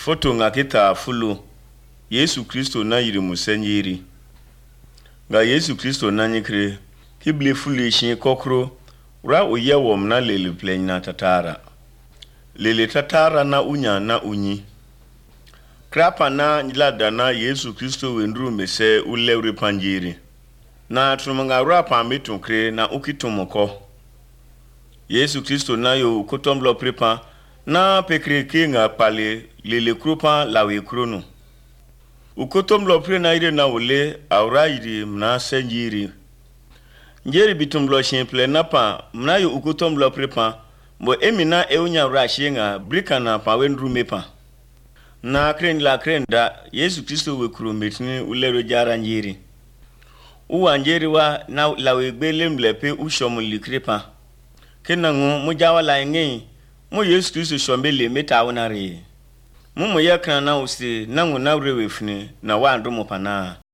Foto nga kita fulu Yesu Kristo na yiri musenyiri. Nga Yesu Kristo na nyikre kibli fulu shi kokro ra uye wom na lele plen na tatara. Lele tatara na unya na unyi. Krapa na njilada na Yesu Kristo wendru mese ulewri panjiri. Na tunumanga rapa mitunkre na ukitumoko. Yesu Kristo na yo kotomblo prepa na pekre kinga pale lele krupa lawe krono. Ukotomblo pre na ire na ule aura iri mna senjiri. Njeri bitumblo shimple na pa mna yo ukotomblo prepa mbo emina eunya rashinga brika na pa wendru mepa. Na kren la krenda Yesu Kristo we krumetni ulero jara njiri. Uwa njeri wa na lawe gbele mlepe ushomu likrepa. Kena ngu mujawa la ngi mo Yesu Kristo shombele meta wonare. Mumu yakra na usi nangu na urewefni na wandu mopana.